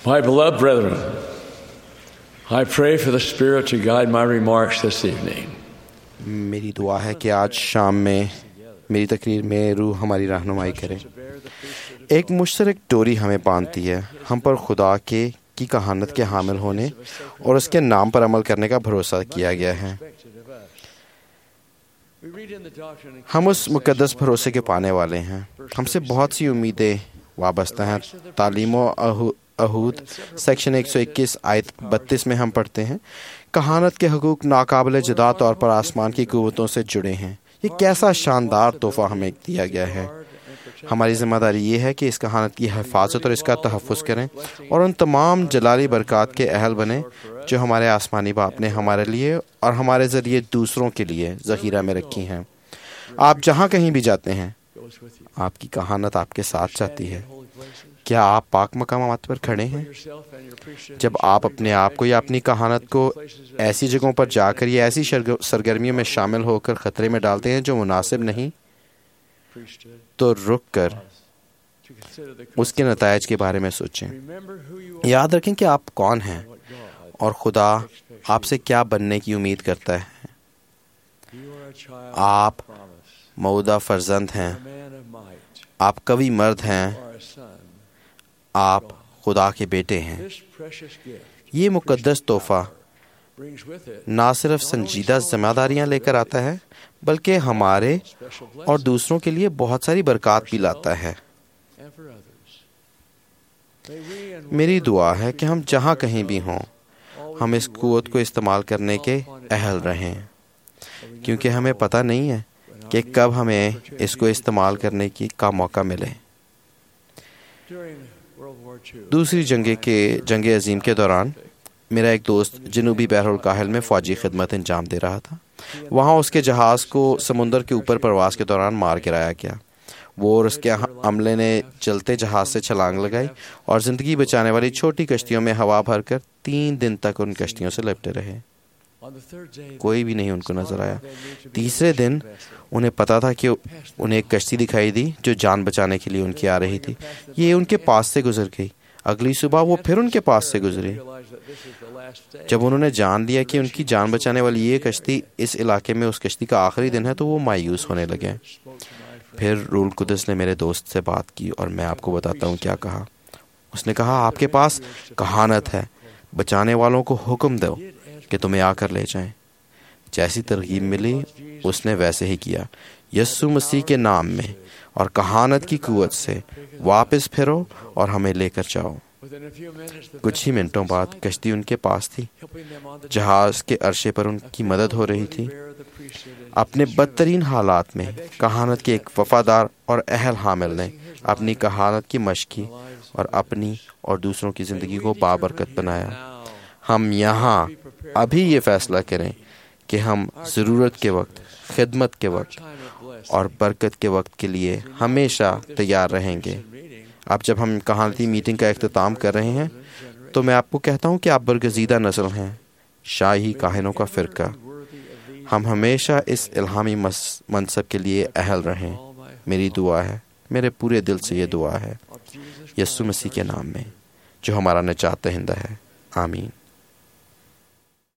My beloved brethren, I pray for the Spirit to guide my remarks this evening. میری دعا ہے کہ آج شام میں میری تقریر میں روح ہماری رہنمائی کرے۔ ایک مشترک ڈوری ہمیں باندھتی ہے، ہم پر خدا کی کہانت کے حامل ہونے اور اس کے نام پر عمل کرنے کا بھروسہ کیا گیا ہے۔ ہم اس مقدس بھروسے کے پانے والے ہیں۔ ہم سے بہت سی امیدیں وابستہ ہیں۔ تعلیم و عہود سیکشن 121 آیت 32 میں ہم پڑھتے ہیں، کہانت کے حقوق ناقابل جدا طور پر آسمان کی قوتوں سے جڑے ہیں۔ یہ کیسا شاندار تحفہ ہمیں دیا گیا ہے۔ ہماری ذمہ داری یہ ہے کہ اس کہانت کی حفاظت اور اس کا تحفظ کریں اور ان تمام جلالی برکات کے اہل بنیں جو ہمارے آسمانی باپ نے ہمارے لیے اور ہمارے ذریعے دوسروں کے لیے ذخیرہ میں رکھی ہیں۔ آپ جہاں کہیں بھی جاتے ہیں، آپ کی کہانت آپ کے ساتھ جاتی ہے۔ کیا آپ پاک مقامات پر کھڑے ہیں؟ جب آپ اپنے آپ کو یا اپنی کہانت کو ایسی جگہوں پر جا کر یا ایسی سرگرمیوں میں شامل ہو کر خطرے میں ڈالتے ہیں جو مناسب نہیں، تو رک کر اس کے نتائج کے بارے میں سوچیں۔ یاد رکھیں کہ آپ کون ہیں اور خدا آپ سے کیا بننے کی امید کرتا ہے۔ آپ مودع فرزند ہیں، آپ قوی مرد ہیں، آپ خدا کے بیٹے ہیں۔ یہ مقدس تحفہ نہ صرف سنجیدہ ذمہ داریاں لے کر آتا ہے بلکہ ہمارے اور دوسروں کے لیے بہت ساری برکات بھی لاتا ہے۔ میری دعا ہے کہ ہم جہاں کہیں بھی ہوں، ہم اس قوت کو استعمال کرنے کے اہل رہیں، کیونکہ ہمیں پتہ نہیں ہے کہ کب ہمیں اس کو استعمال کرنے کا موقع ملے۔ دوسری جنگ عظیم کے دوران میرا ایک دوست جنوبی بحر الکاہل میں فوجی خدمت انجام دے رہا تھا۔ وہاں اس کے جہاز کو سمندر کے اوپر پرواز کے دوران مار گرایا گیا۔ وہ اور اس کے عملے نے چلتے جہاز سے چھلانگ لگائی اور زندگی بچانے والی چھوٹی کشتیوں میں ہوا بھر کر 3 دن تک ان کشتیوں سے لپٹے رہے۔ کوئی بھی نہیں ان کو نظر آیا۔ تیسرے دن انہیں پتا تھا کہ انہیں ایک کشتی دکھائی دی جو جان بچانے کے لیے ان کی آ رہی تھی۔ یہ ان کے پاس سے گزر گئی۔ اگلی صبح وہ پھر ان کے پاس سے گزری۔ جب انہوں نے جان لیا کہ ان کی جان بچانے والی یہ کشتی اس علاقے میں اس کشتی کا آخری دن ہے تو وہ مایوس ہونے لگے۔ پھر روح القدس نے میرے دوست سے بات کی اور میں آپ کو بتاتا ہوں کیا کہا۔ اس نے کہا، آپ کے پاس کہانت ہے، بچانے والوں کو حکم دو کہ تمہیں آ کر لے جائیں۔ جیسی ترغیب ملی اس نے ویسے ہی کیا۔ یسوع مسیح کے نام میں اور کہانت کی قوت سے واپس پھرو اور ہمیں لے کر جاؤ۔ کچھ ہی منٹوں بعد کشتی ان کے پاس تھی، جہاز کے عرصے پر ان کی مدد ہو رہی تھی۔ اپنے بدترین حالات میں کہانت کے ایک وفادار اور اہل حامل نے اپنی کہانت کی مشق کی اور اپنی اور دوسروں کی زندگی کو بابرکت بنایا۔ ہم یہاں ابھی یہ فیصلہ کریں کہ ہم ضرورت کے وقت، خدمت کے وقت اور برکت کے وقت کے لیے ہمیشہ تیار رہیں گے۔ اب جب ہم کہانتی میٹنگ کا اختتام کر رہے ہیں تو میں آپ کو کہتا ہوں کہ آپ برگزیدہ نسل ہیں، شاہی کاہنوں کا فرقہ۔ ہم ہمیشہ اس الہامی منصب کے لیے اہل رہیں۔ میری دعا ہے، میرے پورے دل سے یہ دعا ہے، یسوع مسیح کے نام میں جو ہمارا نجات دہندہ ہے، آمین۔